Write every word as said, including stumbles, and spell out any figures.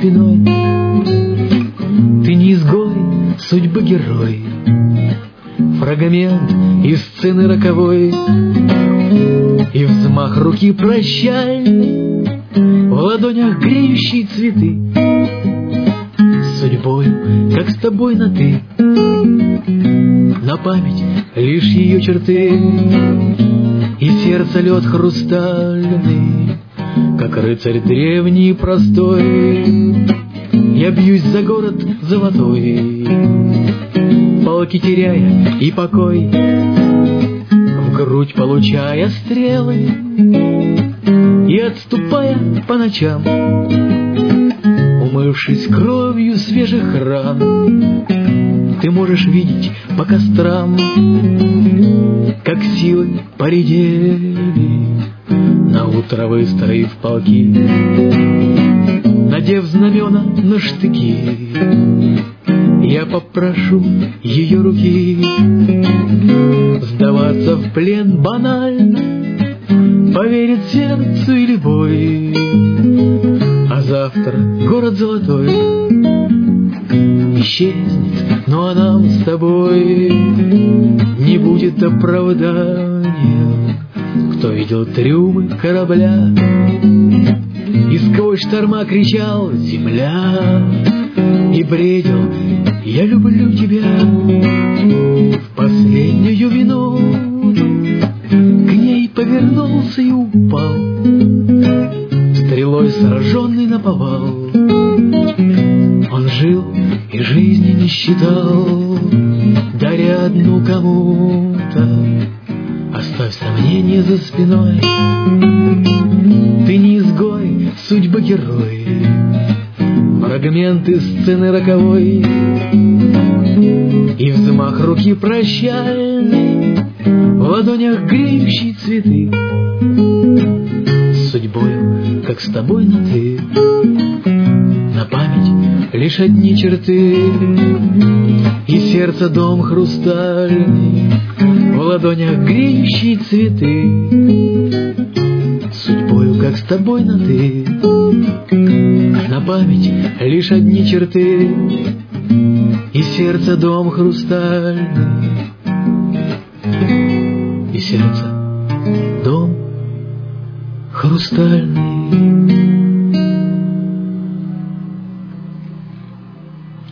спиной. Ты не изгой, судьбы герой, фрагмент из сцены роковой. И взмах руки прощальный, в ладонях греющие цветы. С судьбою, как с тобой на «ты», на память лишь ее черты. И сердце лед хрустальный, как рыцарь древний и простой. Я бьюсь за город золотой, полки теряя и покой, в грудь получая стрелы и отступая по ночам, умывшись кровью свежих ран. Ты можешь видеть по кострам, как силы поредели, наутро выстроив полки, надев знамена на штыки. Я попрошу ее руки сдаваться в плен банально, поверить сердцу или бой. А завтра город золотой исчезнет, ну а нам с тобой не будет оправдания. Кто видел трюмы корабля и сквозь шторма кричал «Земля!» и бредил «Я люблю тебя!» в последнюю минуту к ней повернулся и упал, стрелой сраженный наповал. Он жил и жизни не считал, даря одну кому-то. Оставь сомнения за спиной. Ты не изгой, судьба герой, фрагменты сцены роковой. И взмах руки прощальный, в ладонях греющие цветы. С судьбою, как с тобой на «ты», на память лишь одни черты. И сердце дом хрустальный, в ладонях греющие цветы. С судьбою, как с тобой на «ты», на память лишь одни черты. И сердце дом хрустальный, и сердце дом хрустальный.